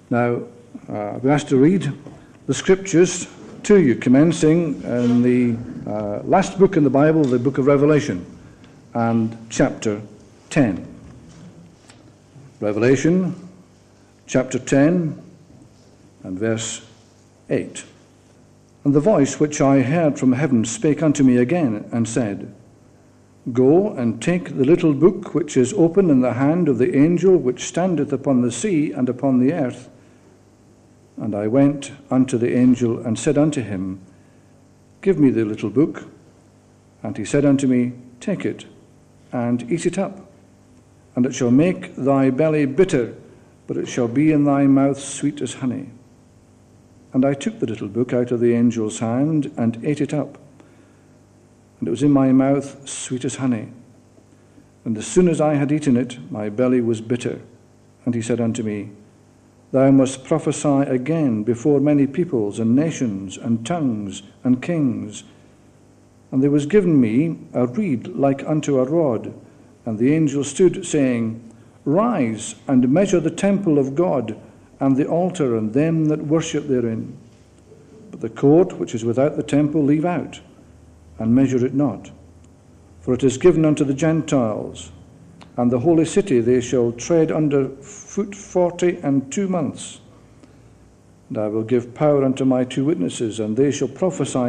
Now, I've been asked to read the scriptures to you, commencing in the last book in the Bible, the book of Revelation, and chapter 10. Revelation, chapter 10, and verse 8. And the voice which I heard from heaven spake unto me again, and said, Go and take the little book which is open in the hand of the angel which standeth upon the sea and upon the earth. And I went unto the angel and said unto him, Give me the little book. And he said unto me, Take it, and eat it up, and it shall make thy belly bitter, but it shall be in thy mouth sweet as honey. And I took the little book out of the angel's hand, and ate it up, and it was in my mouth sweet as honey. And as soon as I had eaten it, my belly was bitter. And he said unto me, Thou must prophesy again before many peoples and nations and tongues and kings. And there was given me a reed like unto a rod, and the angel stood, saying, Rise and measure the temple of God, and the altar, and them that worship therein. But the court which is without the temple leave out, and measure it not. For it is given unto the Gentiles, and the holy city they shall tread under foot 42 months. And I will give power unto my 2 witnesses, and they shall prophesy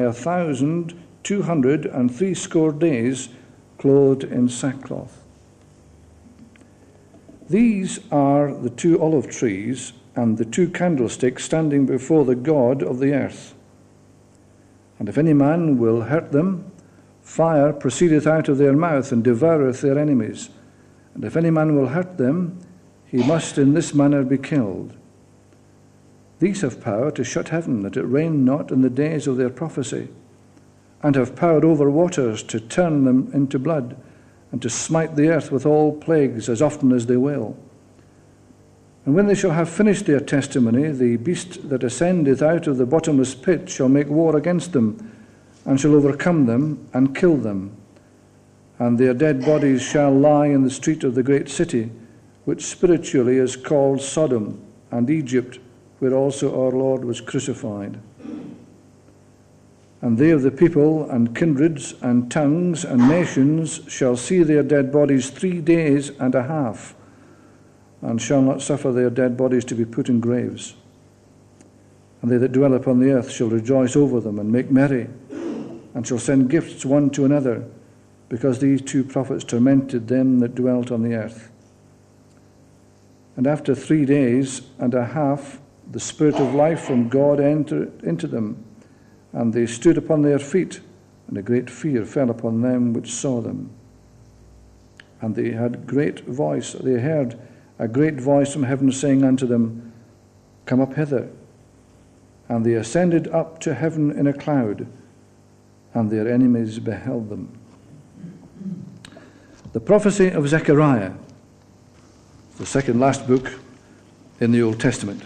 1,260 days, clothed in sackcloth. These are the 2 olive trees and the 2 candlesticks standing before the God of the earth. And if any man will hurt them, fire proceedeth out of their mouth and devoureth their enemies. And if any man will hurt them, he must in this manner be killed. These have power to shut heaven, that it rain not in the days of their prophecy, and have power over waters to turn them into blood, and to smite the earth with all plagues as often as they will. And when they shall have finished their testimony, the beast that ascendeth out of the bottomless pit shall make war against them, and shall overcome them, and kill them. And their dead bodies shall lie in the street of the great city, which spiritually is called Sodom and Egypt, where also our Lord was crucified. And they of the people and kindreds and tongues and nations shall see their dead bodies 3 days and a half, and shall not suffer their dead bodies to be put in graves. And they that dwell upon the earth shall rejoice over them, and make merry, and shall send gifts one to another, because these 2 prophets tormented them that dwelt on the earth. And after 3 days and a half the Spirit of life from God entered into them, and they stood upon their feet, and a great fear fell upon them which saw them. And they heard a great voice from heaven saying unto them, Come up hither. And they ascended up to heaven in a cloud, and their enemies beheld them. The prophecy of Zechariah, the second last book in the Old Testament.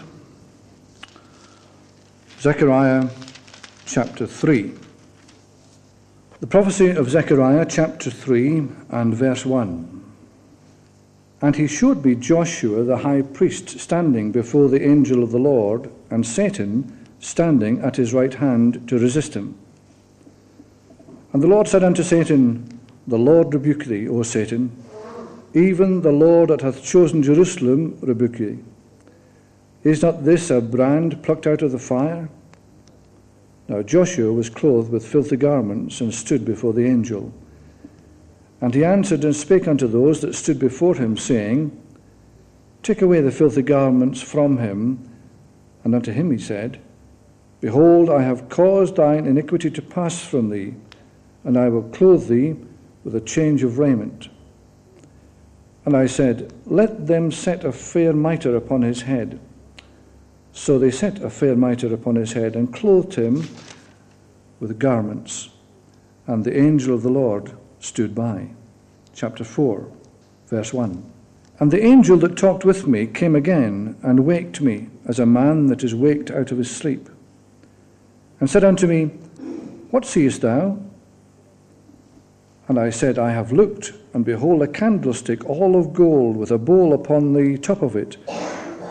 Zechariah chapter 3. The prophecy of Zechariah chapter 3 and verse 1. And he showed me Joshua the high priest standing before the angel of the Lord, and Satan standing at his right hand to resist him. And the Lord said unto Satan, The Lord rebuke thee, O Satan, even the Lord that hath chosen Jerusalem rebuke thee. Is not this a brand plucked out of the fire? Now Joshua was clothed with filthy garments, and stood before the angel. And he answered and spake unto those that stood before him, saying, Take away the filthy garments from him. And unto him he said, Behold, I have caused thine iniquity to pass from thee, and I will clothe thee with a change of raiment. And I said, Let them set a fair mitre upon his head. So they set a fair mitre upon his head, and clothed him with garments. And the angel of the Lord stood by. Chapter 4, verse 1. And the angel that talked with me came again, and waked me, as a man that is waked out of his sleep, and said unto me, What seest thou? And I said, I have looked, and behold a candlestick all of gold, with a bowl upon the top of it,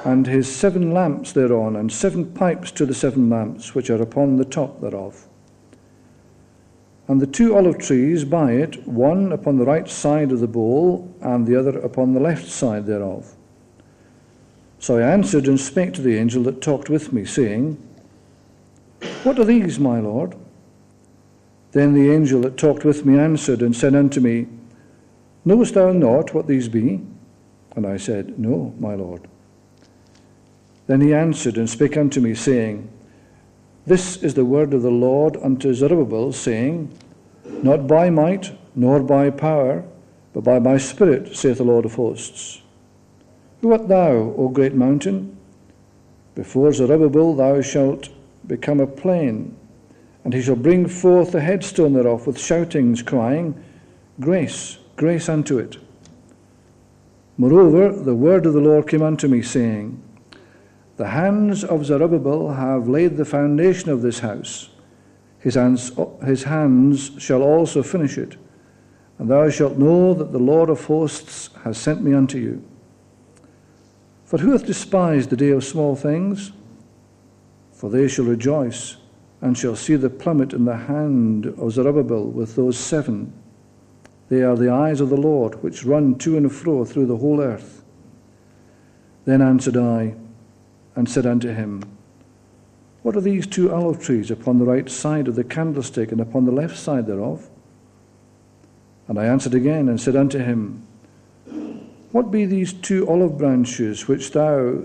and his 7 lamps thereon, and 7 pipes to the 7 lamps which are upon the top thereof. And the 2 olive trees by it, one upon the right side of the bowl, and the other upon the left side thereof. So I answered and spake to the angel that talked with me, saying, What are these, my Lord? Then the angel that talked with me answered and said unto me, Knowest thou not what these be? And I said, No, my Lord. Then he answered and spake unto me, saying, This is the word of the Lord unto Zerubbabel, saying, Not by might, nor by power, but by my Spirit, saith the Lord of hosts. Who art thou, O great mountain? Before Zerubbabel thou shalt become a plain, and he shall bring forth the headstone thereof with shoutings, crying, Grace, grace unto it. Moreover, the word of the Lord came unto me, saying, The hands of Zerubbabel have laid the foundation of this house. His hands shall also finish it. And thou shalt know that the Lord of hosts has sent me unto you. For who hath despised the day of small things? For they shall rejoice, and shall see the plummet in the hand of Zerubbabel with those 7. They are the eyes of the Lord, which run to and fro through the whole earth. Then answered I, and said unto him, What are these 2 olive trees upon the right side of the candlestick, and upon the left side thereof? And I answered again, and said unto him, What be these 2 olive branches which through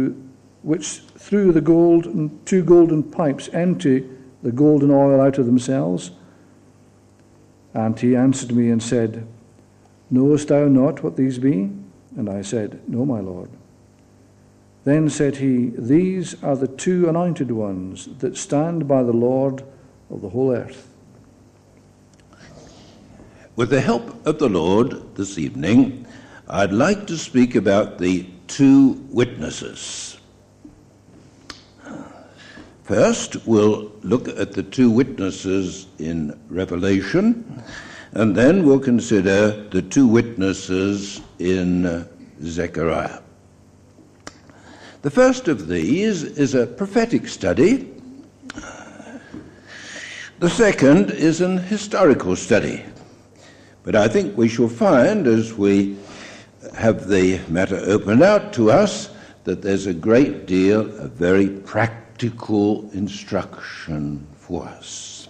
the 2 golden pipes empty the golden oil out of themselves? And he answered me and said, Knowest thou not what these be? And I said, No, my Lord. Then said he, These are the 2 anointed ones that stand by the Lord of the whole earth. With the help of the Lord this evening, I'd like to speak about the 2 witnesses. First, we'll look at the 2 witnesses in Revelation, and then we'll consider the 2 witnesses in Zechariah. The first of these is a prophetic study. The second is an historical study. But I think we shall find, as we have the matter opened out to us, that there's a great deal of very practical instruction for us.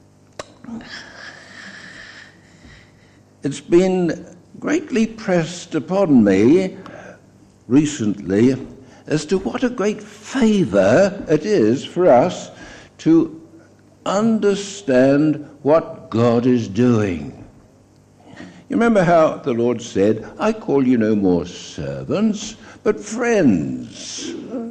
It's been greatly pressed upon me recently as to what a great favor it is for us to understand what God is doing. You remember how the Lord said, I call you no more servants, but friends.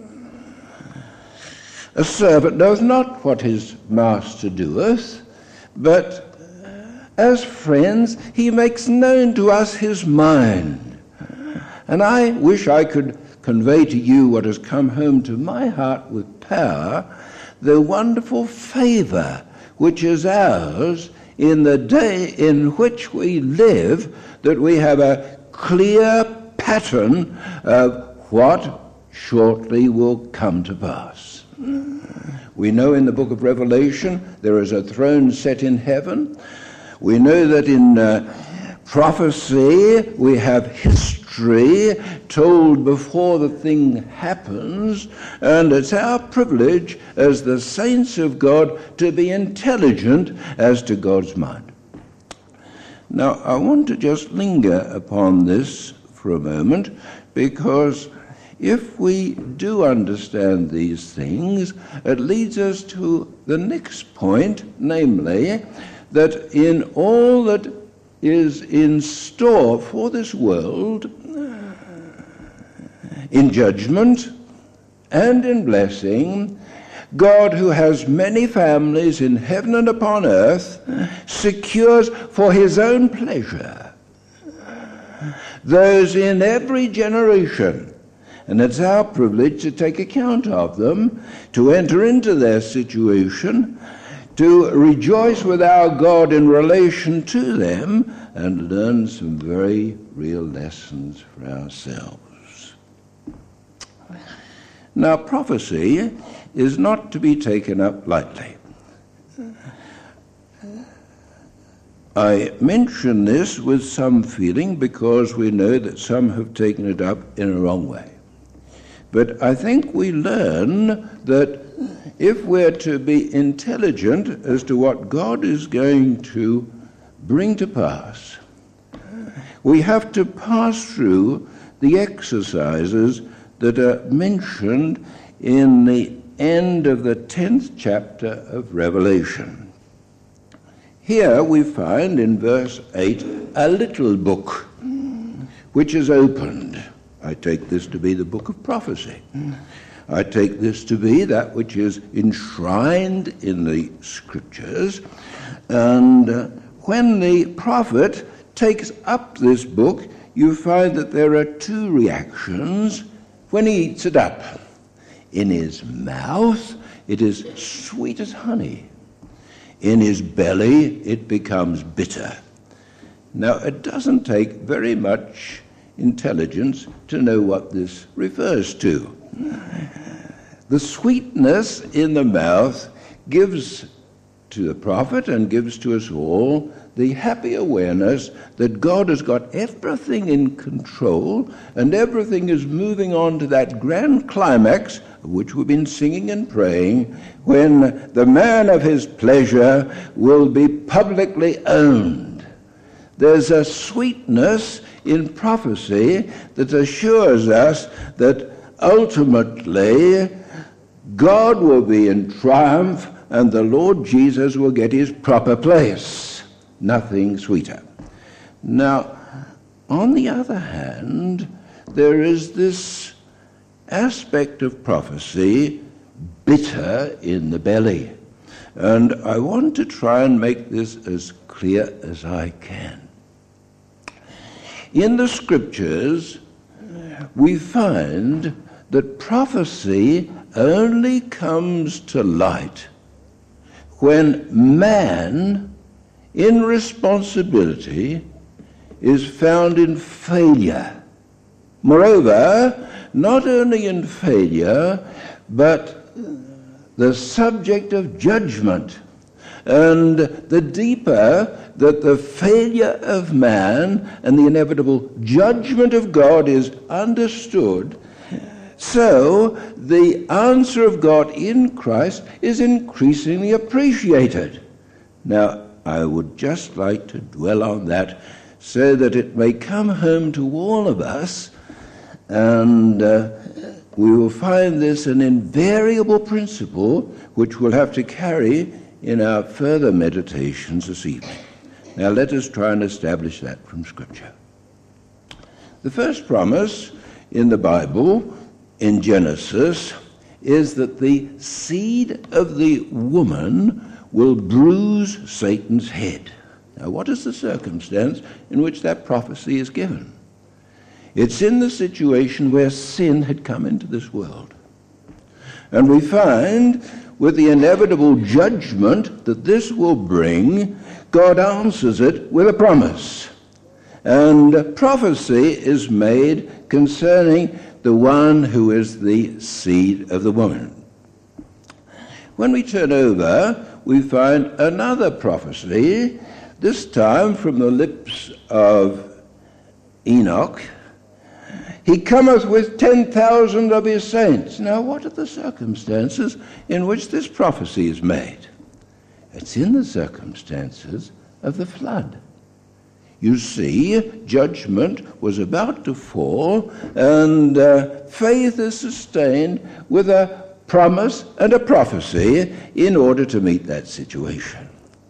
A servant knoweth not what his master doeth, but as friends he makes known to us his mind. And I wish I could convey to you what has come home to my heart with power, the wonderful favor which is ours in the day in which we live, that we have a clear pattern of what shortly will come to pass. We know in the book of Revelation there is a throne set in heaven. We know that in prophecy we have history told before the thing happens, and it's our privilege as the saints of God to be intelligent as to God's mind. Now, I want to just linger upon this for a moment, because if we do understand these things, it leads us to the next point, namely, that in all that is in store for this world, in judgment and in blessing, God, who has many families in heaven and upon earth, secures for his own pleasure those in every generation. And it's our privilege to take account of them, to enter into their situation, to rejoice with our God in relation to them, and learn some very real lessons for ourselves. Now, prophecy is not to be taken up lightly. I mention this with some feeling because we know that some have taken it up in a wrong way. But I think we learn that if we're to be intelligent as to what God is going to bring to pass, we have to pass through the exercises that are mentioned in the end of the 10th chapter of Revelation. Here we find in verse 8 a little book which is opened. I take this to be the book of prophecy. I take this to be that which is enshrined in the scriptures. And when the prophet takes up this book, you find that there are two reactions when he eats it up. In his mouth, it is sweet as honey. In his belly, it becomes bitter. Now, it doesn't take very much intelligence to know what this refers to. The sweetness in the mouth gives to the prophet and gives to us all the happy awareness that God has got everything in control and everything is moving on to that grand climax of which we've been singing and praying, when the man of his pleasure will be publicly owned. There's a sweetness in prophecy that assures us that ultimately God will be in triumph and the Lord Jesus will get his proper place. Nothing sweeter. Now, on the other hand, there is this aspect of prophecy, bitter in the belly. And I want to try and make this as clear as I can. In the scriptures, we find that prophecy only comes to light when man, in responsibility, is found in failure. Moreover, not only in failure, but the subject of judgment. And the deeper that the failure of man and the inevitable judgment of God is understood, so the answer of God in Christ is increasingly appreciated. Now, I would just like to dwell on that so that it may come home to all of us, and we will find this an invariable principle which we'll have to carry in our further meditations this evening. Now let us try and establish that from Scripture. The first promise in the Bible, in Genesis, is that the seed of the woman will bruise Satan's head. Now, what is the circumstance in which that prophecy is given? It's in the situation where sin had come into this world. And we find, with the inevitable judgment that this will bring, God answers it with a promise. And prophecy is made concerning the one who is the seed of the woman. When we turn over, we find another prophecy, this time from the lips of Enoch. He cometh with 10,000 of his saints. Now, what are the circumstances in which this prophecy is made? It's in the circumstances of the flood. You see, judgment was about to fall, and faith is sustained with a promise and a prophecy in order to meet that situation.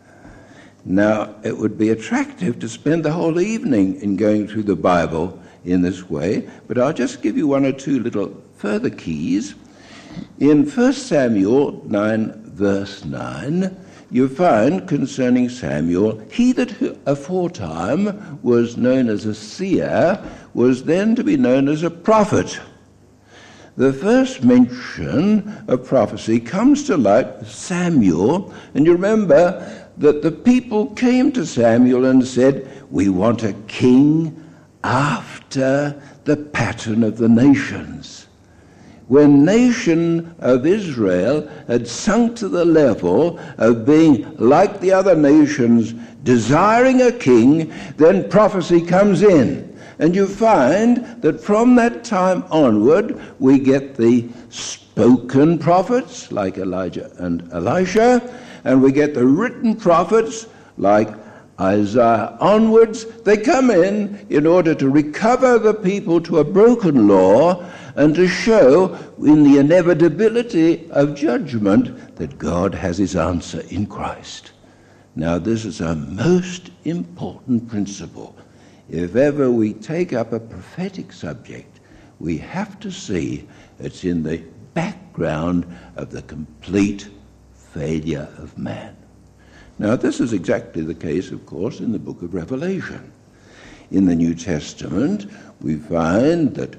Now, it would be attractive to spend the whole evening in going through the Bible in this way, but I'll just give you one or two little further keys. In 1 Samuel 9, verse 9, you find concerning Samuel, he that aforetime was known as a seer was then to be known as a prophet. The first mention of prophecy comes to light with Samuel, and you remember that the people came to Samuel and said, "We want a king after the pattern of the nations." when nation of Israel had sunk to the level of being like the other nations, desiring a king, then prophecy comes in. And you find that from that time onward, we get the spoken prophets, like Elijah and Elisha, and we get the written prophets, like Isaiah onwards. They come in order to recover the people to a broken law and to show in the inevitability of judgment that God has his answer in Christ. Now, this is a most important principle. If ever we take up a prophetic subject, we have to see it's in the background of the complete failure of man. Now, this is exactly the case, of course, in the book of Revelation. In the New Testament, we find that,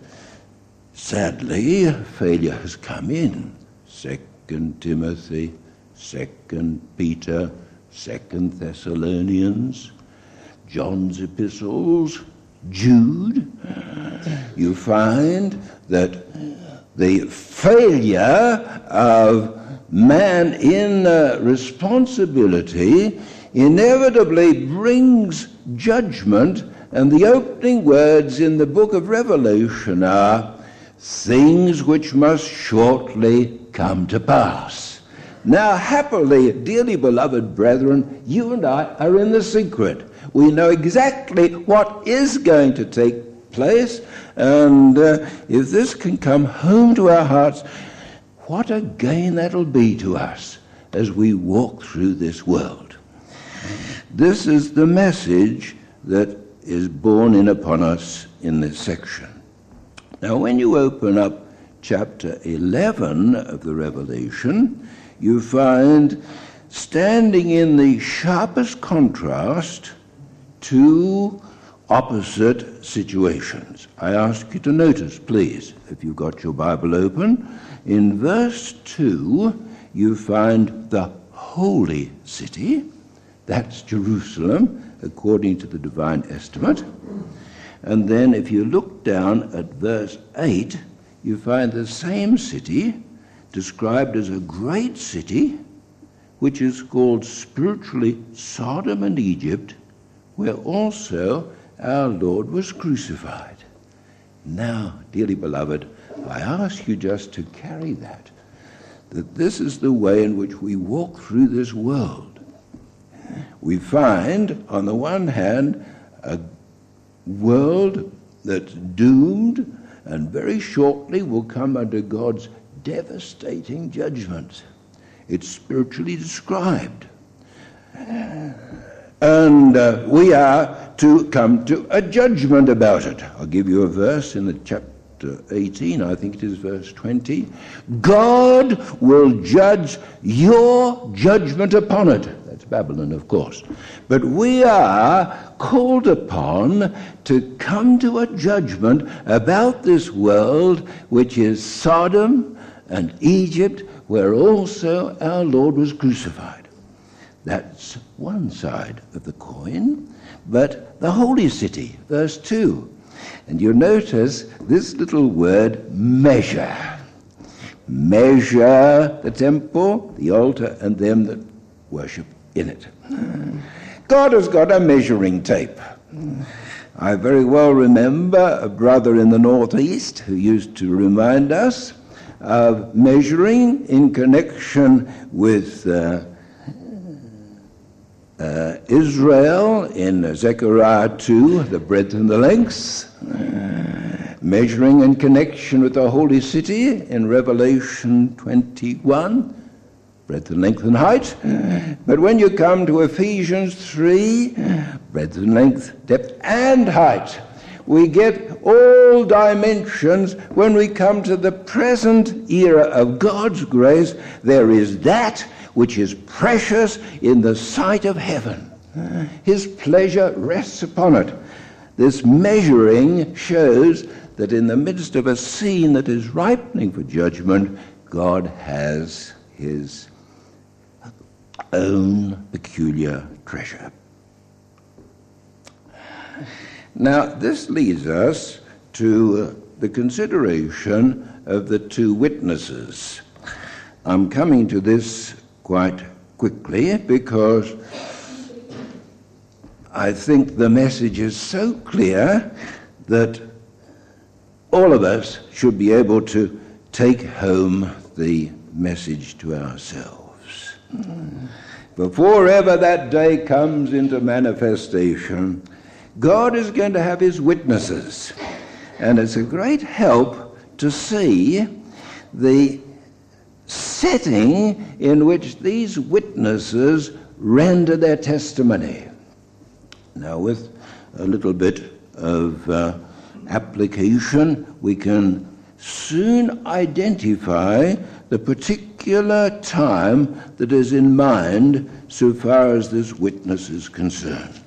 sadly, failure has come in. 2 Timothy, 2 Peter, 2 Thessalonians, John's epistles, Jude. You find that the failure of man in responsibility inevitably brings judgment, and the opening words in the book of Revelation are, things which must shortly come to pass. Now, happily, dearly beloved brethren, you and I are in the secret. We know exactly what is going to take place, and if this can come home to our hearts, what a gain that'll be to us as we walk through this world. This is the message that is borne in upon us in this section. Now, when you open up chapter 11 of the Revelation, you find standing in the sharpest contrast two opposite situations. I ask you to notice, please, if you've got your Bible open, in verse 2 you find the holy city, that's Jerusalem, according to the divine estimate. And then if you look down at verse 8, you find the same city described as a great city, which is called spiritually Sodom and Egypt, where also our Lord was crucified. Now, dearly beloved, I ask you just to carry that this is the way in which we walk through this world. We find, on the one hand, a world that's doomed and very shortly will come under God's devastating judgment. It's spiritually described. And we are to come to a judgment about it. I'll give you a verse in the chapter 18, I think it is verse 20. God will judge your judgment upon it. That's Babylon, of course. But we are called upon to come to a judgment about this world, which is Sodom and Egypt, where also our Lord was crucified. That's one side of the coin. But the holy city, verse 2. And you notice this little word, measure. Measure the temple, the altar, and them that worship in it. God has got a measuring tape. I very well remember a brother in the Northeast who used to remind us of measuring in connection with Israel in Zechariah 2, the breadth and the length. Measuring in connection with the holy city in Revelation 21, breadth and length and height. But when you come to Ephesians 3, breadth and length, depth and height, we get all dimensions. When we come to the present era of God's grace, there is that which is precious in the sight of heaven. His pleasure rests upon it. This measuring shows that in the midst of a scene that is ripening for judgment, God has his own peculiar treasure. Now, this leads us to the consideration of the two witnesses. I'm coming to this quite quickly because I think the message is so clear that all of us should be able to take home the message to ourselves. Before ever that day comes into manifestation, God is going to have his witnesses. And it's a great help to see the setting in which these witnesses render their testimony. Now, with a little bit of application, we can soon identify the particular time that is in mind so far as this witness is concerned.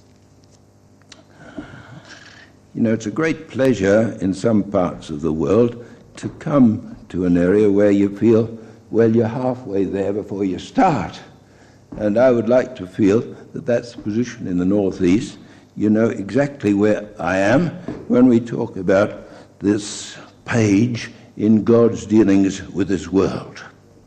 You know, it's a great pleasure in some parts of the world to come to an area where you feel, well, you're halfway there before you start. And I would like to feel that that's the position in the Northeast. You know exactly where I am when we talk about this page in God's dealings with this world.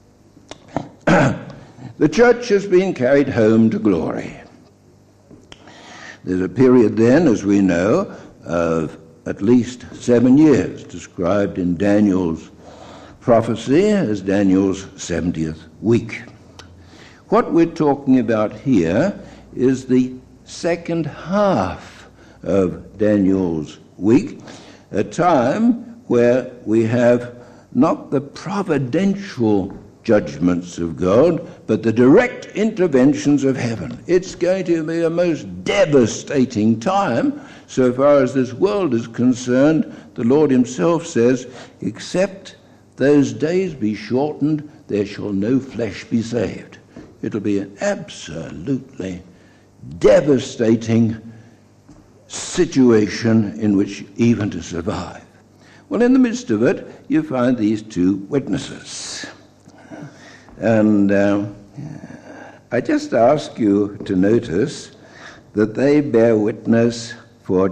The church has been carried home to glory. There's a period then, as we know, of at least 7 years, described in Daniel's prophecy as Daniel's 70th week. What we're talking about here is the second half of Daniel's week, a time where we have not the providential judgments of God, but the direct interventions of heaven. It's going to be a most devastating time. So far as this world is concerned, the Lord himself says, except those days be shortened, there shall no flesh be saved. It'll be an absolutely devastating situation in which even to survive. Well, in the midst of it, you find these two witnesses. And I just ask you to notice that they bear witness for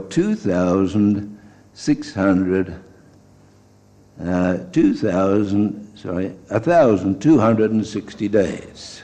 1,260 days.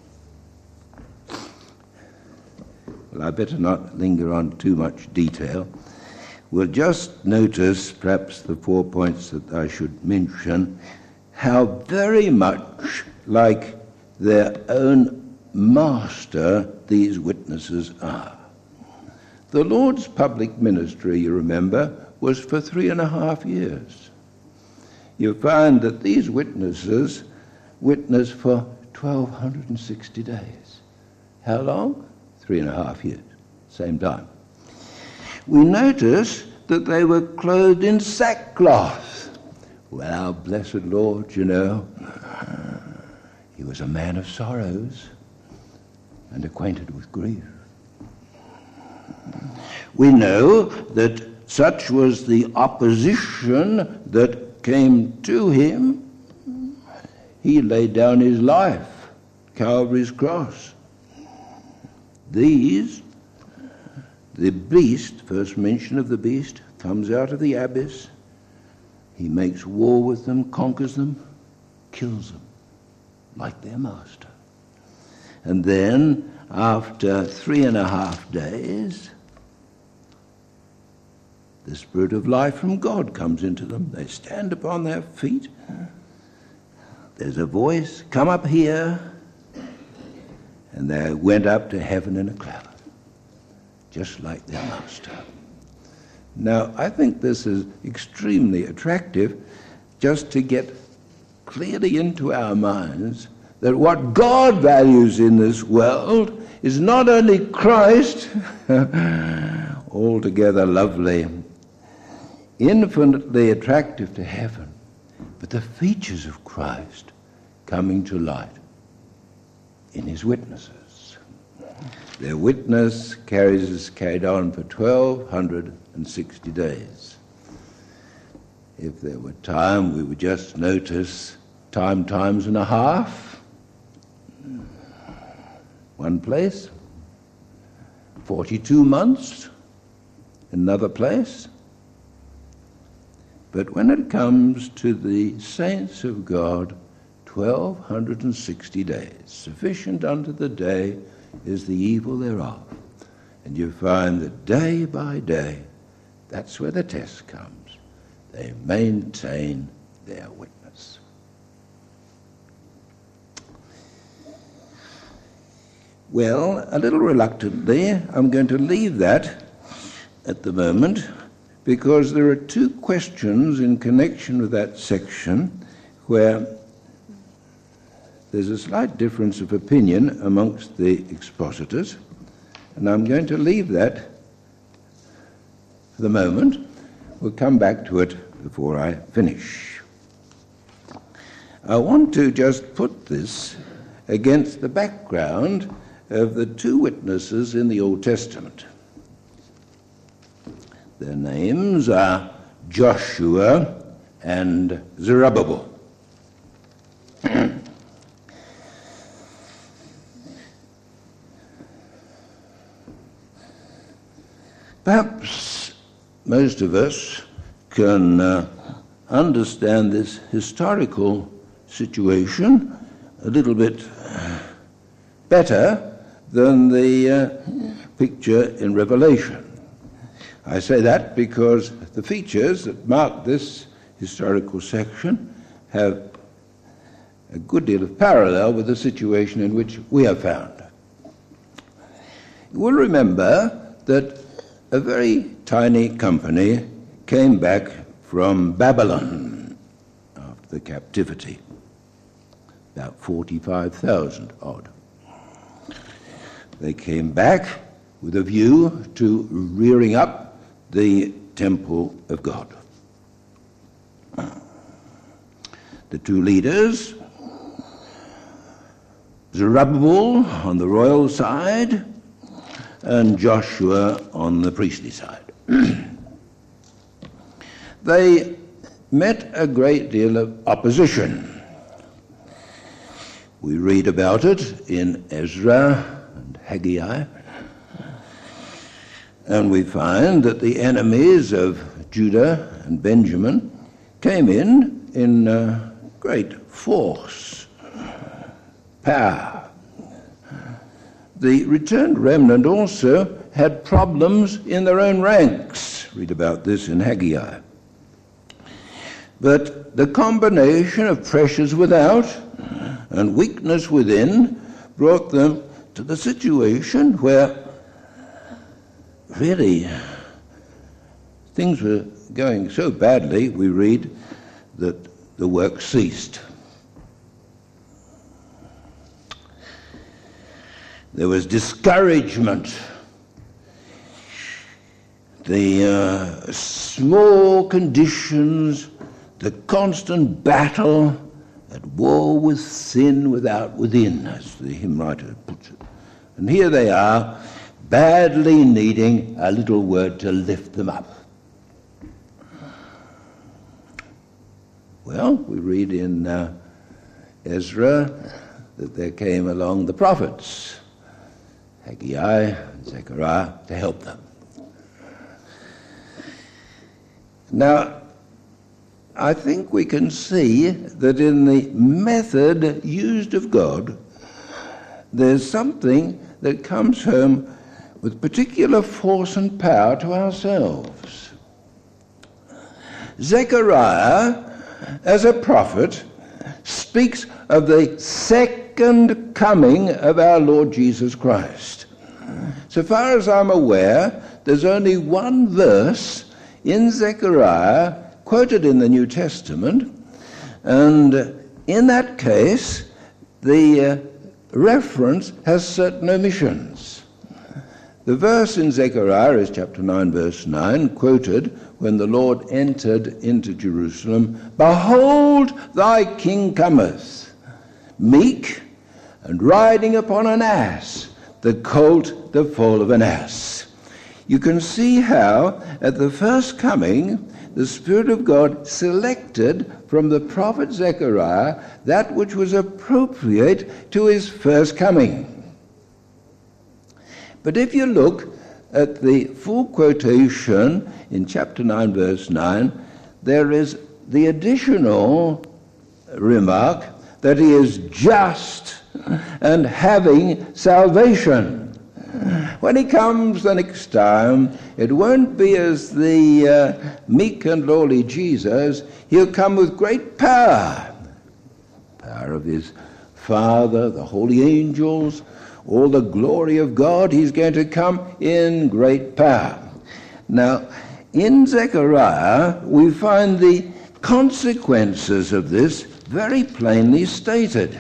Well, I better not linger on too much detail. We'll just notice, perhaps, the 4 points that I should mention, how very much like their own master these witnesses are. The Lord's public ministry, you remember, was for 3.5 years. You find that these witnesses witness for 1,260 days. How long? 3.5 years, same time. We notice that they were clothed in sackcloth. Well, our blessed Lord, you know, he was a man of sorrows and acquainted with grief. We know that such was the opposition that came to him. He laid down his life, Calvary's cross. These, the beast, first mention of the beast, comes out of the abyss. He makes war with them, conquers them, kills them, like their master. And then, after 3.5 days, the Spirit of life from God comes into them. They stand upon their feet. There's a voice, come up here. And they went up to heaven in a cloud, just like their master. Now, I think this is extremely attractive, just to get clearly into our minds that what God values in this world is not only Christ, altogether lovely, infinitely attractive to heaven, but the features of Christ coming to light in his witnesses. Their witness carried on for 1,260 days. If there were time, we would just notice times and a half. One place. 42 months. Another place. But when it comes to the saints of God, 1260 days. Sufficient unto the day is the evil thereof. And you find that day by day, that's where the test comes. They maintain their witness. Well, a little reluctantly, I'm going to leave that at the moment, because there are two questions in connection with that section where there's a slight difference of opinion amongst the expositors, and I'm going to leave that for the moment. We'll come back to it before I finish. I want to just put this against the background of the two witnesses in the Old Testament. Their names are Joshua and Zerubbabel. Perhaps most of us can understand this historical situation a little bit better than the picture in Revelation. I say that because the features that mark this historical section have a good deal of parallel with the situation in which we are found. You will remember that a very tiny company came back from Babylon after the captivity, about 45,000 odd. They came back with a view to rearing up the temple of God. The two leaders, Zerubbabel on the royal side and Joshua on the priestly side. They met a great deal of opposition. We read about it in Ezra and Haggai, and we find that the enemies of Judah and Benjamin came in great force, power. The returned remnant also had problems in their own ranks. Read about this in Haggai. But the combination of pressures without and weakness within brought them to the situation where really things were going so badly, we read, that the work ceased. There was discouragement. The small conditions, the constant battle, at war with sin without within, as the hymn writer puts it. And here they are, badly needing a little word to lift them up. Well, we read in Ezra that there came along the prophets, Haggai and Zechariah, to help them. Now, I think we can see that in the method used of God, there's something that comes home with particular force and power to ourselves. Zechariah, as a prophet, speaks of the second coming of our Lord Jesus Christ. So far as I'm aware, there's only one verse in Zechariah quoted in the New Testament, and in that case, the reference has certain omissions. The verse in Zechariah is chapter 9, verse 9, quoted when the Lord entered into Jerusalem, "Behold, thy king cometh, meek and riding upon an ass, the colt the foal of an ass." You can see how, at the first coming, the Spirit of God selected from the prophet Zechariah that which was appropriate to his first coming. But if you look at the full quotation in chapter 9, verse 9, there is the additional remark that he is just and having salvation. When he comes the next time, it won't be as the meek and lowly Jesus. He'll come with great power. Power of his Father, the holy angels, all the glory of God. He's going to come in great power. Now, in Zechariah, we find the consequences of this very plainly stated.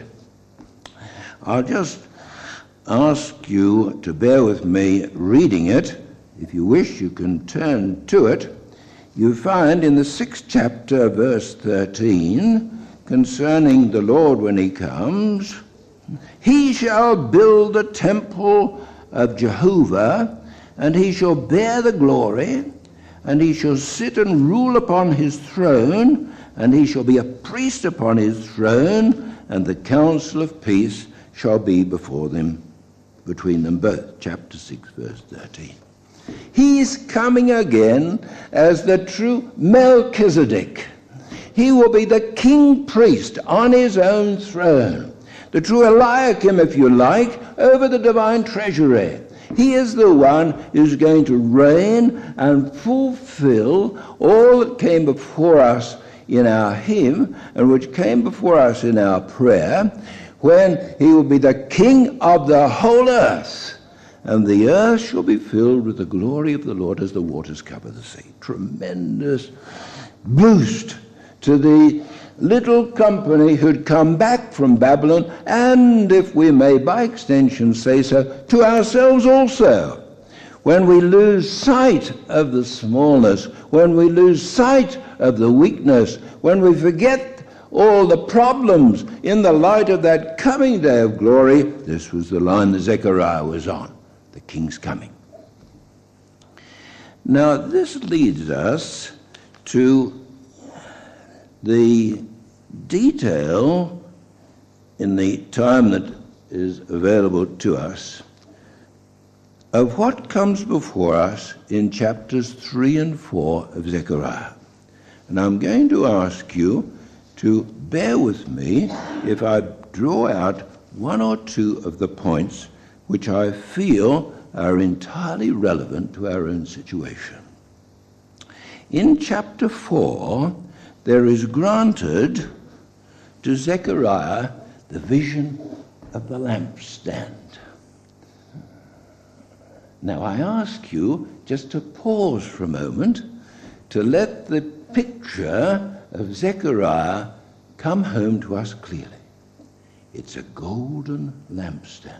I'll just ask you to bear with me reading it. If you wish, you can turn to it. You find in the 6th chapter, verse 13, concerning the Lord when he comes, he shall build a temple of Jehovah, and he shall bear the glory, and he shall sit and rule upon his throne, and he shall be a priest upon his throne, and the counsel of peace shall be before them, between them both. Chapter 6, verse 13. He's coming again as the true Melchizedek. He will be the king priest on his own throne, the true Eliakim, if you like, over the divine treasury. He is the one who's going to reign and fulfill all that came before us in our hymn and which came before us in our prayer, when he will be the king of the whole earth, and the earth shall be filled with the glory of the Lord as the waters cover the sea. Tremendous boost to the little company who'd come back from Babylon, and, if we may by extension say so, to ourselves also. When we lose sight of the smallness, when we lose sight of the weakness, when we forget all the problems in the light of that coming day of glory, this was the line that Zechariah was on. The king's coming. Now, this leads us to the detail in the time that is available to us of what comes before us in chapters 3 and 4 of Zechariah. And I'm going to ask you to bear with me if I draw out one or two of the points which I feel are entirely relevant to our own situation. In chapter 4, there is granted to Zechariah the vision of the lampstand. Now I ask you just to pause for a moment to let the picture of Zechariah come home to us clearly. It's a golden lampstand.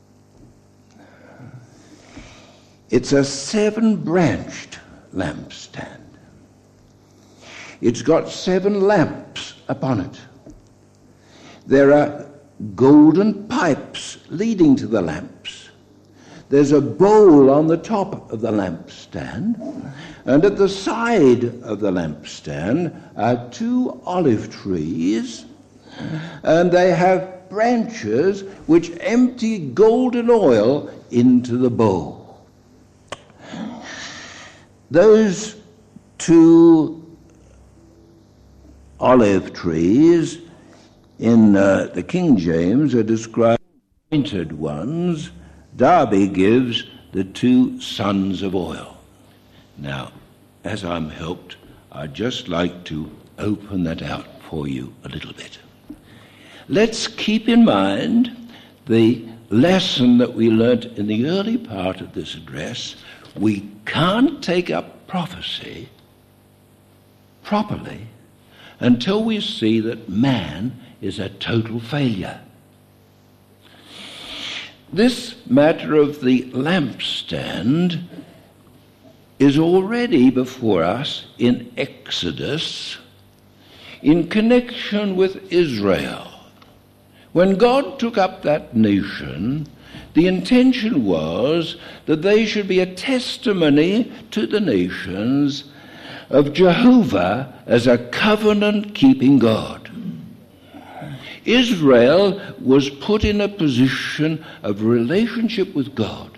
It's a 7-branched lampstand. It's got 7 lamps upon it. There are golden pipes leading to the lamps. There's a bowl on the top of the lampstand, and at the side of the lampstand are 2 olive trees, and they have branches which empty golden oil into the bowl. Those 2 olive trees in the King James are described as anointed ones. Darby gives the 2 sons of oil. Now, as I'm helped, I'd just like to open that out for you a little bit. Let's keep in mind the lesson that we learnt in the early part of this address. We can't take up prophecy properly until we see that man is a total failure. This matter of the lampstand is already before us in Exodus in connection with Israel. When God took up that nation, the intention was that they should be a testimony to the nations of Jehovah as a covenant-keeping God. Israel was put in a position of relationship with God.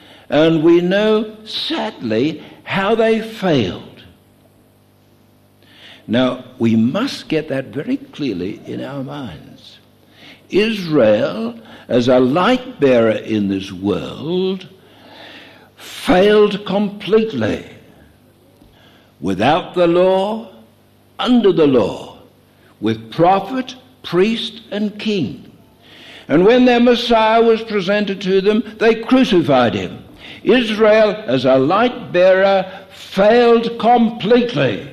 And we know, sadly, how they failed. Now, we must get that very clearly in our minds. Israel, as a light bearer in this world, failed completely. Without the law, under the law, with prophet, priest, and king. And when their Messiah was presented to them, they crucified him. Israel, as a light bearer, failed completely.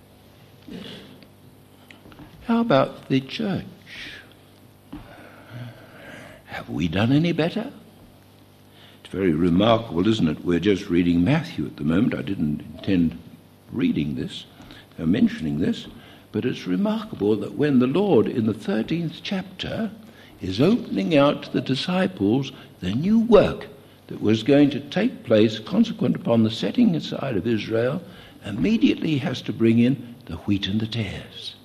How about the church? Have we done any better? It's very remarkable, isn't it? We're just reading Matthew at the moment. I didn't intend reading this, mentioning this, but it's remarkable that when the Lord, in the 13th chapter, is opening out to the disciples the new work that was going to take place consequent upon the setting aside of Israel, immediately he has to bring in the wheat and the tares.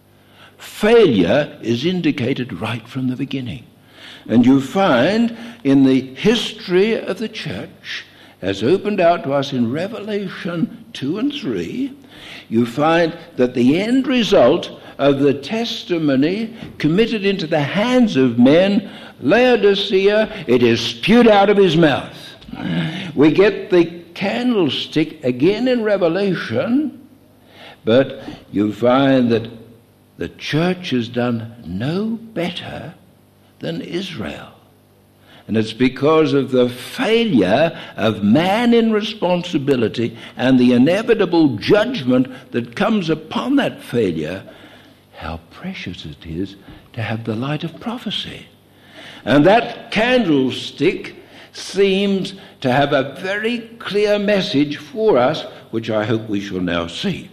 Failure is indicated right from the beginning. And you find in the history of the church, as opened out to us in Revelation 2 and 3, you find that the end result of the testimony committed into the hands of men, Laodicea, it is spewed out of his mouth. We get the candlestick again in Revelation, but you find that the church has done no better than Israel. And it's because of the failure of man in responsibility and the inevitable judgment that comes upon that failure, how precious it is to have the light of prophecy. And that candlestick seems to have a very clear message for us, which I hope we shall now see.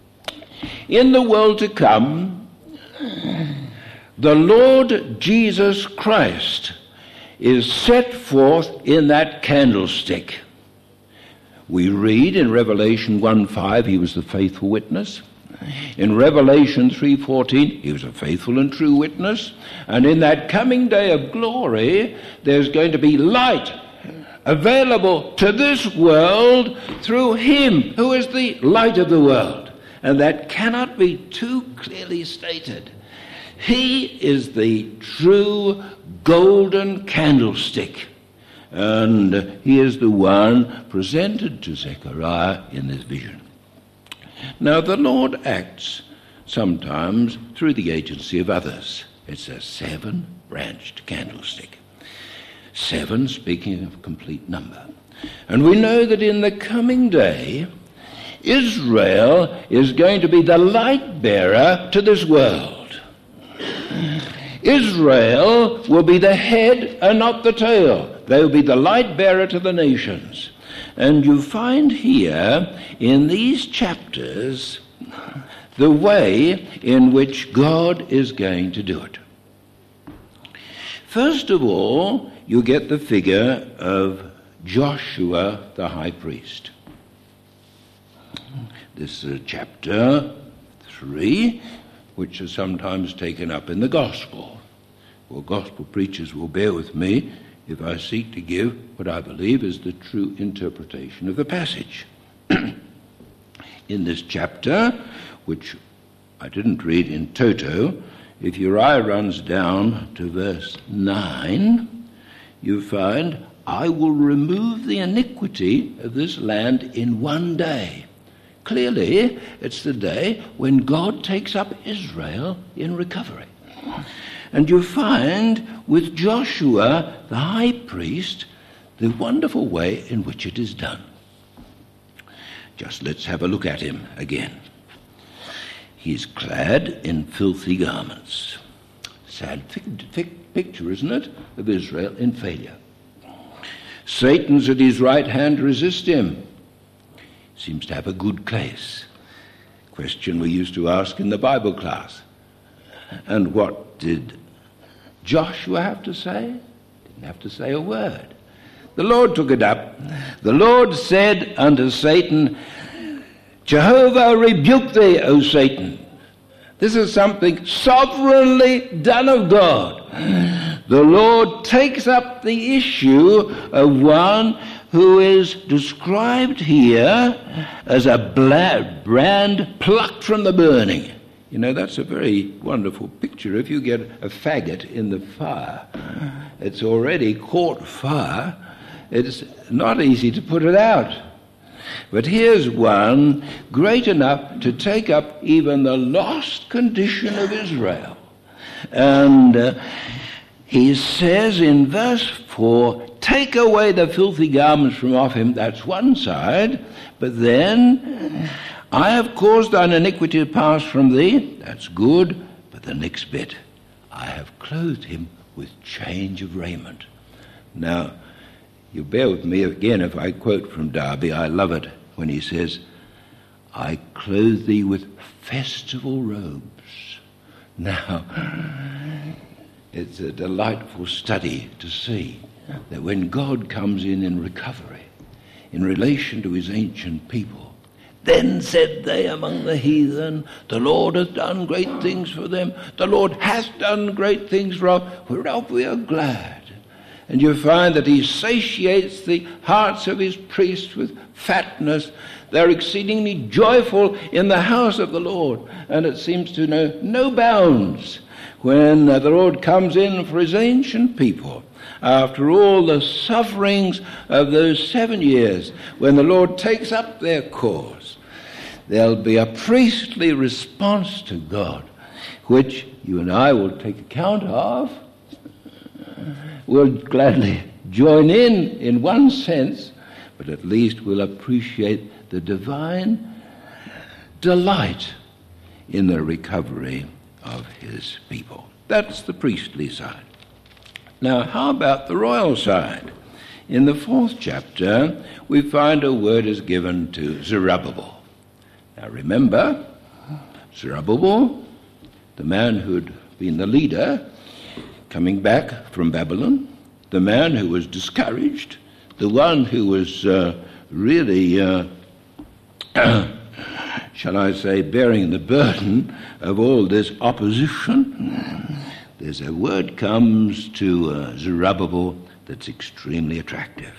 In the world to come, the Lord Jesus Christ is set forth in that candlestick. We read in Revelation 1:5, he was the faithful witness. In Revelation 3:14, he was a faithful and true witness. And in that coming day of glory, there's going to be light available to this world through him who is the light of the world. And that cannot be too clearly stated. He is the true golden candlestick. And he is the one presented to Zechariah in this vision. Now, the Lord acts sometimes through the agency of others. It's a 7-branched candlestick. 7 speaking of complete number. And we know that in the coming day, Israel is going to be the light bearer to this world. Israel will be the head and not the tail. They will be the light bearer to the nations. And you find here in these chapters the way in which God is going to do it. First of all, you get the figure of Joshua the high priest. This is chapter 3, which is sometimes taken up in the gospel. Well, gospel preachers will bear with me if I seek to give what I believe is the true interpretation of the passage. In this chapter, which I didn't read in toto, if your eye runs down to verse 9, you find, I will remove the iniquity of this land in one day. Clearly, it's the day when God takes up Israel in recovery. And you find with Joshua, the high priest, the wonderful way in which it is done. Just let's have a look at him again. He's clad in filthy garments. Sad picture, isn't it, of Israel in failure. Satan's at his right hand to resist him. Seems to have a good case. Question we used to ask in the Bible class. And what did Joshua have to say? Didn't have to say a word. The Lord took it up. The Lord said unto Satan, Jehovah rebuke thee, O Satan. This is something sovereignly done of God. The Lord takes up the issue of one who is described here as a brand plucked from the burning. You know, that's a very wonderful picture. If you get a faggot in the fire, it's already caught fire. It's not easy to put it out. But here's one great enough to take up even the lost condition of Israel. And he says in verse 4, take away the filthy garments from off him. That's one side. But then, I have caused thine iniquity to pass from thee. That's good. But the next bit, I have clothed him with change of raiment. Now, you bear with me again if I quote from Darby. I love it when he says, I clothe thee with festival robes. Now, it's a delightful study to see that when God comes in recovery, in relation to his ancient people, then said they among the heathen, the Lord hath done great things for them. The Lord hath done great things for us, whereof we are glad. And you find that he satiates the hearts of his priests with fatness. They're exceedingly joyful in the house of the Lord. And it seems to know no bounds when the Lord comes in for his ancient people. After all the sufferings of those 7 years, when the Lord takes up their cause, there'll be a priestly response to God, which you and I will take account of. We'll gladly join in one sense, but at least we'll appreciate the divine delight in the recovery of his people. That's the priestly side. Now, how about the royal side? In the 4th chapter, we find a word is given to Zerubbabel. Now, remember, Zerubbabel, the man who'd been the leader, coming back from Babylon, the man who was discouraged, the one who was really, shall I say, bearing the burden of all this opposition. There's a word comes to Zerubbabel that's extremely attractive.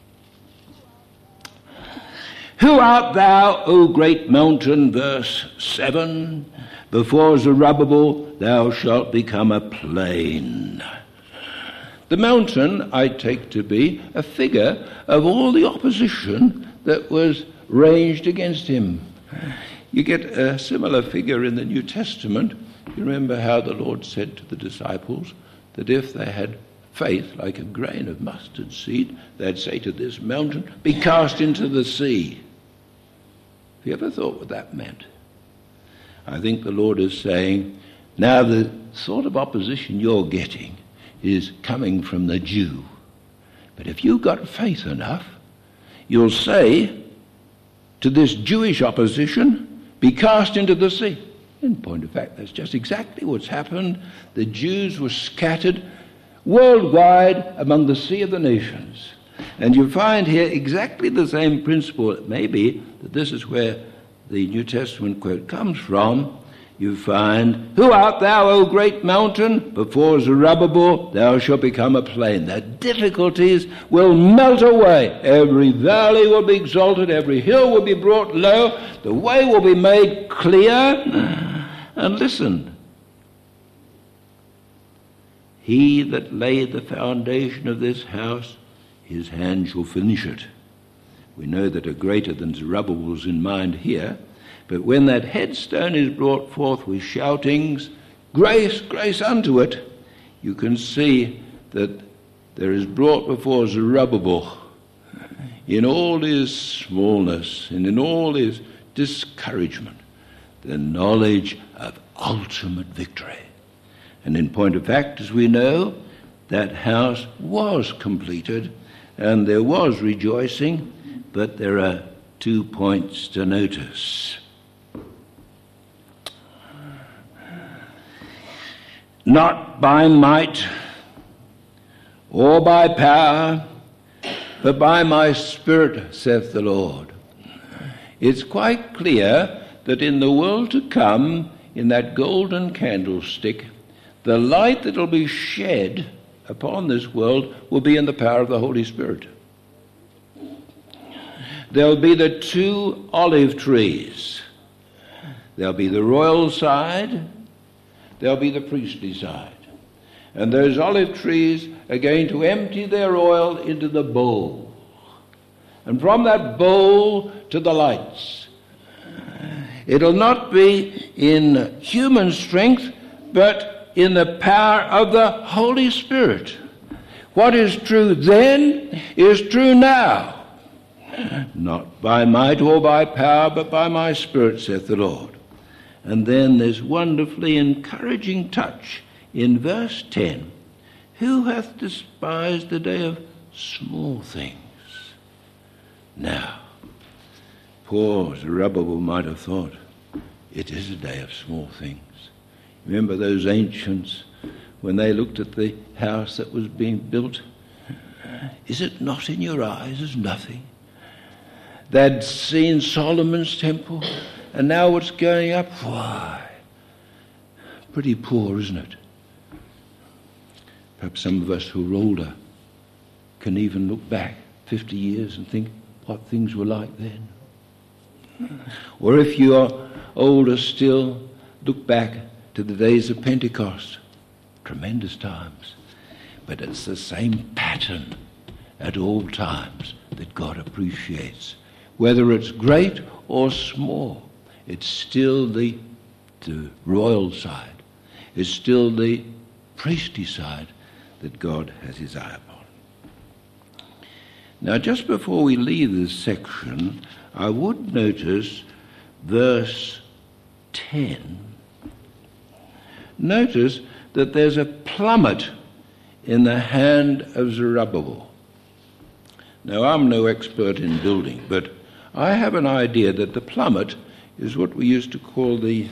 Who art thou, O great mountain? Verse 7. Before Zerubbabel thou shalt become a plain. The mountain I take to be a figure of all the opposition that was ranged against him. You get a similar figure in the New Testament. You remember how the Lord said to the disciples that if they had faith like a grain of mustard seed, they'd say to this mountain, be cast into the sea. Have you ever thought what that meant? I think the Lord is saying, now the sort of opposition you're getting is coming from the Jew. But if you've got faith enough, you'll say to this Jewish opposition, be cast into the sea. In point of fact, that's just exactly what's happened. The Jews were scattered worldwide among the sea of the nations. And you find here exactly the same principle. It may be that this is where the New Testament quote comes from. You find, who art thou, O great mountain? Before Zerubbabel thou shalt become a plain. The difficulties will melt away. Every valley will be exalted. Every hill will be brought low. The way will be made clear. And listen, he that laid the foundation of this house, his hand shall finish it. We know that a greater than Zerubbabel is in mind here. But when that headstone is brought forth with shoutings, grace, grace unto it, you can see that there is brought before Zerubbabel, in all his smallness and in all his discouragement, the knowledge of ultimate victory. And in point of fact, as we know, that house was completed and there was rejoicing, but there are 2 points to notice. Not by might or by power, but by my Spirit, saith the Lord. It's quite clear that in the world to come, in that golden candlestick, the light that will be shed upon this world will be in the power of the Holy Spirit. there'll be the two olive trees. There'll be the royal side, there'll be the priestly side. And those olive trees are going to empty their oil into the bowl. And from that bowl to the lights. It'll not be in human strength, but in the power of the Holy Spirit. What is true then is true now. Not by might or by power, but by my Spirit, saith the Lord. And then this wonderfully encouraging touch in verse 10. Who hath despised the day of small things? Now, poor Zerubbabel might have thought, it is a day of small things. Remember those ancients, when they looked at the house that was being built? Is it not in your eyes as nothing? They'd seen Solomon's temple, and now it's going up. Why? Pretty poor, isn't it? Perhaps some of us who are older can even look back 50 years and think what things were like then. Or if you are older still, look back to the days of Pentecost. Tremendous times. But it's the same pattern at all times that God appreciates. Whether it's great or small, it's still the royal side. It's still the priestly side that God has his eye upon. Now, just before we leave this section, I would notice verse 10. Notice that there's a plummet in the hand of Zerubbabel. Now, I'm no expert in building, but I have an idea that the plummet is what we used to call the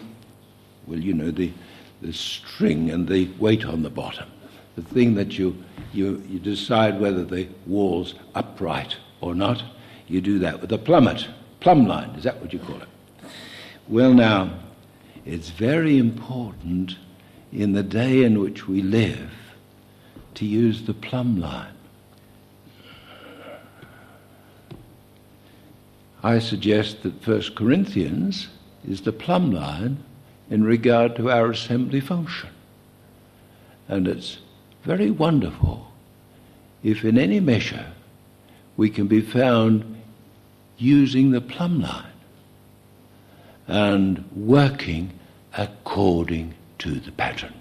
string and the weight on the bottom. The thing that you decide whether the wall's upright or not. You do that with a plummet. Plumb line, is that what you call it? Well, now, it's very important in the day in which we live to use the plumb line. I suggest that 1 Corinthians is the plumb line in regard to our assembly function. And it's very wonderful if in any measure we can be found using the plumb line and working according to the pattern.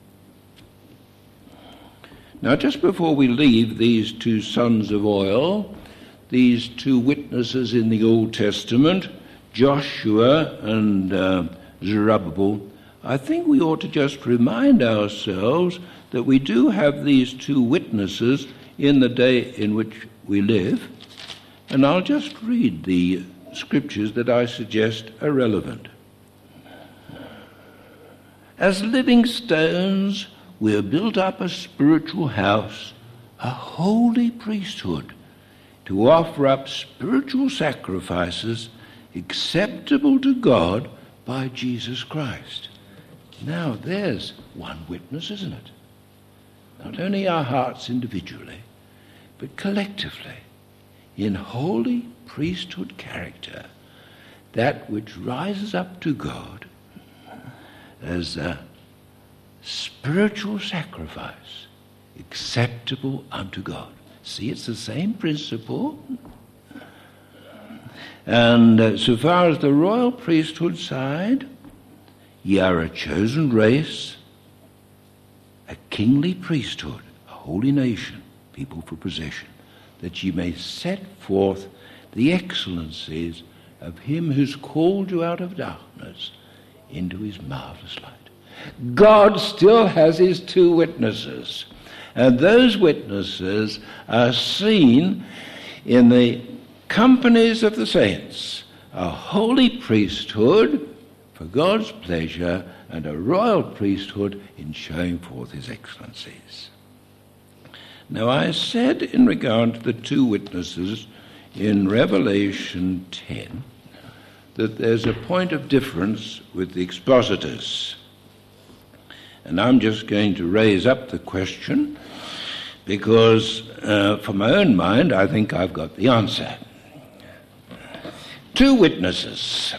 Now, just before we leave these two sons of oil, these two witnesses in the Old Testament, Joshua and Zerubbabel, I think we ought to just remind ourselves that we do have these two witnesses in the day in which we live. And I'll just read the scriptures that I suggest are relevant. As living stones, we are built up a spiritual house, a holy priesthood, to offer up spiritual sacrifices acceptable to God by Jesus Christ. Now, there's one witness, isn't it? Not only our hearts individually, but collectively, in holy priesthood character, that which rises up to God as a spiritual sacrifice acceptable unto God. See, it's the same principle. And so far as the royal priesthood side, ye are a chosen race, a kingly priesthood, a holy nation, people for possession, that ye may set forth the excellencies of him who's called you out of darkness into his marvelous light. God still has his two witnesses, and those witnesses are seen in the companies of the saints, a holy priesthood for God's pleasure and a royal priesthood in showing forth his excellencies. Now, I said in regard to the two witnesses in Revelation 10 that there's a point of difference with the expositors. And I'm just going to raise up the question because for my own mind, I think I've got the answer. two witnesses.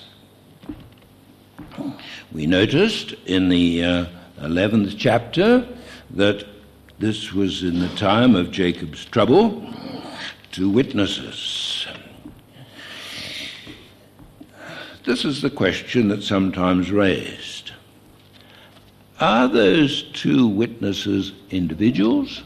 We noticed in the 11th chapter that this was in the time of Jacob's trouble. Two witnesses. This is the question that's sometimes raised. Are those two witnesses individuals?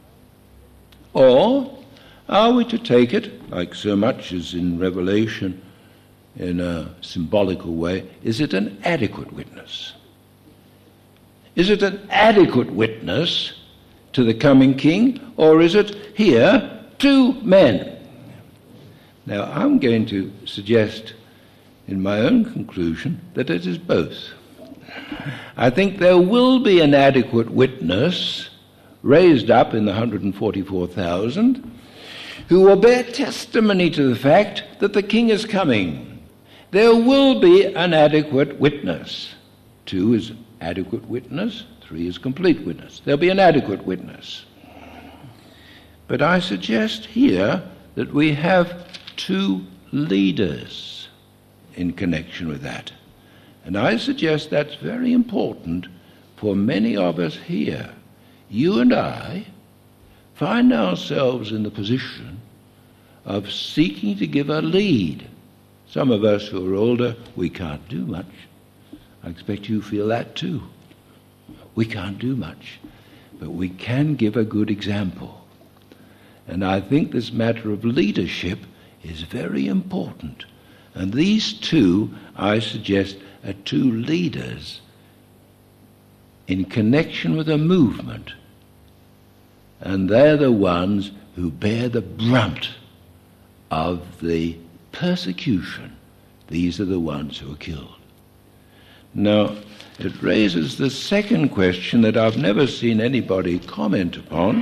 Or are we to take it, like so much as in Revelation, in a symbolical way, is it an adequate witness? Is it an adequate witness to the coming king, or is it here two men? Now, I'm going to suggest in my own conclusion that it is both. I think there will be an adequate witness raised up in the 144,000 who will bear testimony to the fact that the king is coming. There will be an adequate witness. 2 is adequate witness, 3 is complete witness. There'll be an adequate witness. But I suggest here that we have two leaders in connection with that. And I suggest that's very important for many of us here. You and I find ourselves in the position of seeking to give a lead. Some of us who are older, we can't do much. I expect you feel that too. We can't do much, but we can give a good example. And I think this matter of leadership is very important. And these two, I suggest, are two leaders in connection with a movement. And they're the ones who bear the brunt of the persecution. These are the ones who are killed. Now, it raises the second question that I've never seen anybody comment upon.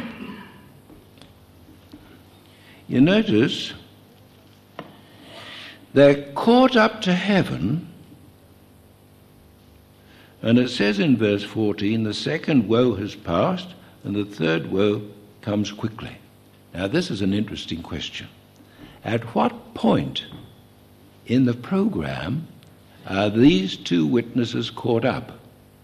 You notice they're caught up to heaven, and it says in verse 14, the second woe has passed, and the third woe comes quickly. Now, this is an interesting question. At what point in the program are these two witnesses caught up?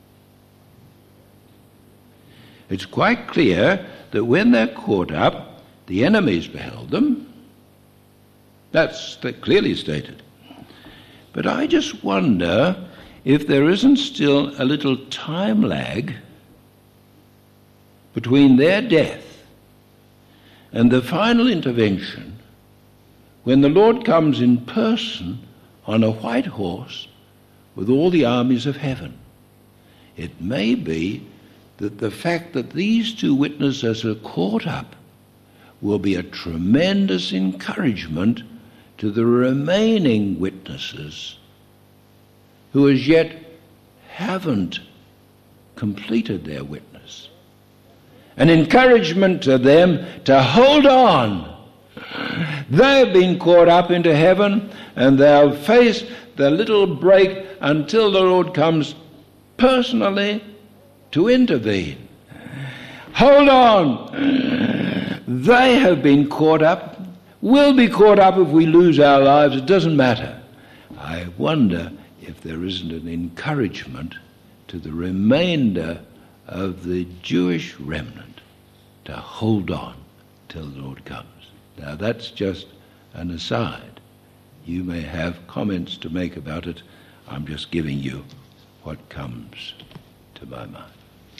It's quite clear that when they're caught up, the enemies beheld them. That's clearly stated. But I just wonder if there isn't still a little time lag between their death and the final intervention when the Lord comes in person on a white horse with all the armies of heaven. It may be that the fact that these two witnesses are caught up will be a tremendous encouragement to the remaining witnesses who as yet haven't completed their witness. An encouragement to them to hold on. They've been caught up into heaven, and they'll face the little break until the Lord comes personally to intervene. Hold on. They have been caught up. We'll be caught up if we lose our lives. It doesn't matter. I wonder if there isn't an encouragement to the remainder of the Jewish remnant to hold on till the Lord comes. Now, that's just an aside. You may have comments to make about it. I'm just giving you what comes to my mind.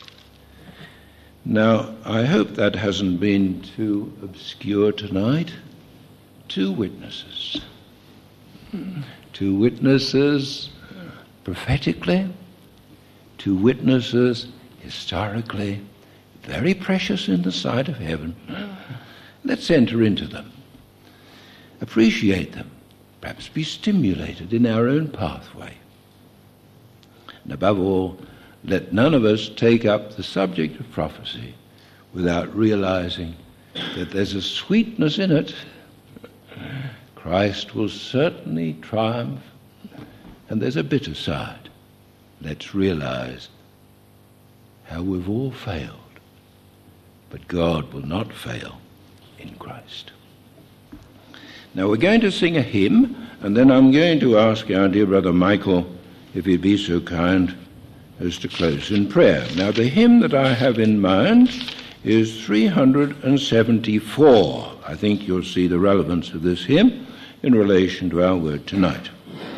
Now, I hope that hasn't been too obscure tonight. Two witnesses. Two witnesses prophetically, two witnesses historically, very precious in the sight of heaven. Let's enter into them, appreciate them, perhaps be stimulated in our own pathway. And above all, let none of us take up the subject of prophecy without realizing that there's a sweetness in it. Christ will certainly triumph, and there's a bitter side. Let's realize how we've all failed, but God will not fail in Christ. Now we're going to sing a hymn, And then I'm going to ask our dear brother Michael if he'd be so kind as to close in prayer. Now, the hymn that I have in mind is 374. I think you'll see the relevance of this hymn in relation to our word tonight.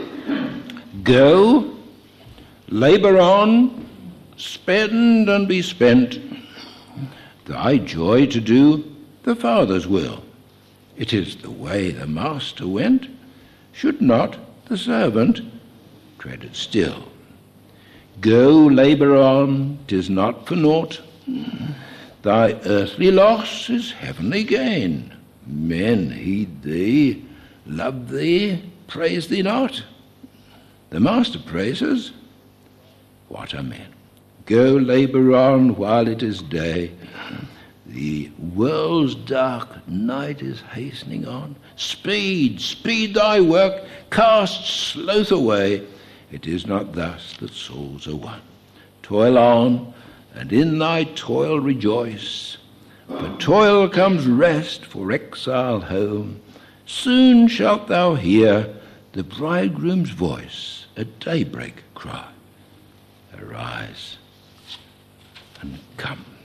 Go, labour on, spend and be spent, thy joy to do the Father's will. It is the way the Master went. Should not the servant tread it still? Go, labour on, 'tis not for naught. Thy earthly loss is heavenly gain. Men heed thee, love thee, praise thee not. The Master praises. What are men? Go, labour on while it is day. The world's dark night is hastening on. Speed, speed thy work, cast sloth away. It is not thus that souls are won. Toil on, and in thy toil rejoice. For toil comes rest for exile home. Soon shalt thou hear the bridegroom's voice at daybreak cry, arise and come.